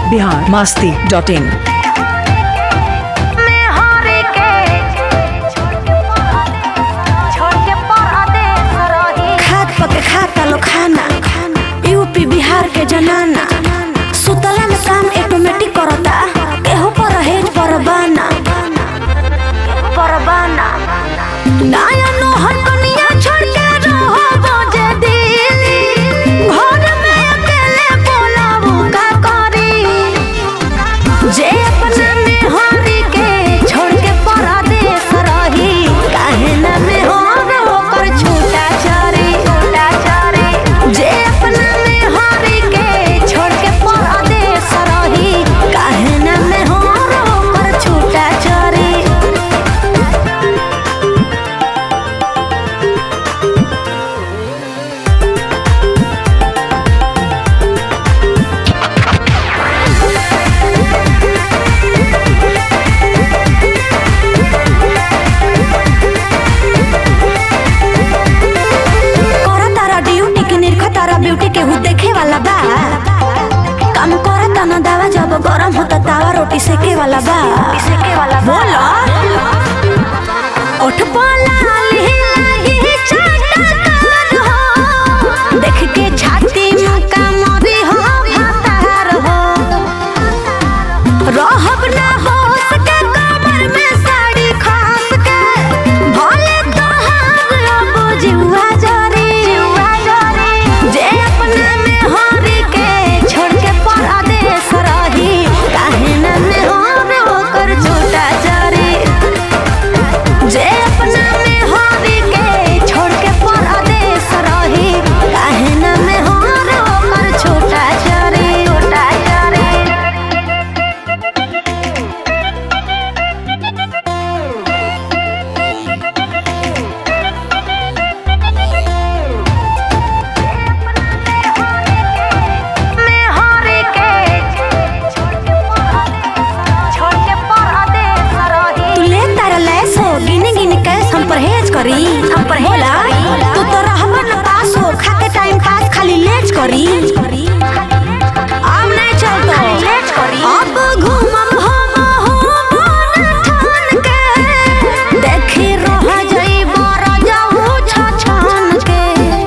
biharmasti.in। UP Bihar के जनाना सुतला में काम ऑटोमेटिक करता केहू पर हेज परबाना नया नोहर कनिया छोड़ के रहो बजे दिली घर में अकेले बोलाबू का करी जे अपना में हरी के छोड़ के परदेस रही काहे ना में होर होकर छूटा चरी जे अपना में हरी के छोड़ के परदेस रही काहे ना में होर होकर छूटा चरी। ब्यूटी के हु देखे वाला बा काम करता ना दावा जब गरम होता तावा रोटी सेके वाला बा बोलो उठ पाला लागी चटकार हो देख के छाती मुका मरी हो भातार हो रहब ना हो सके कमर में साड़ी खास के भले तोहार अब जुआ जरी जे अपना में हरी के छोड़ के परदेस रही काहे ना में होर होकर छूटा चरी जे अपना में हरी के छोड़ के परदेस रही काहे ना में होर होकर छूटा चरी। बोला तू तो रहबर न पास हो खा के टाइम पास खाली लेट करी अब नहीं चलतो अब घूमम हम हो मन ठान के देखी रह जई बर जाऊ छछन के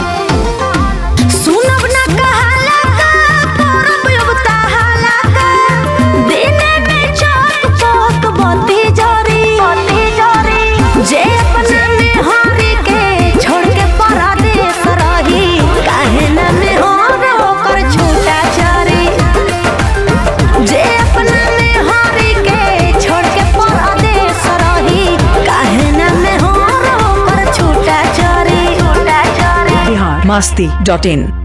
सुनब न कहाला का करब अब ताहाला का दिने में चौक पोक बत्ती जरी जे अपना में हरी के छोड़ के परदेस रही काहे ना में होर होकर छूटा चरी जे अपना में हरी के छोड़ के परदेस रही काहे ना में होर होकर छूटा चरी। biharmasti.in।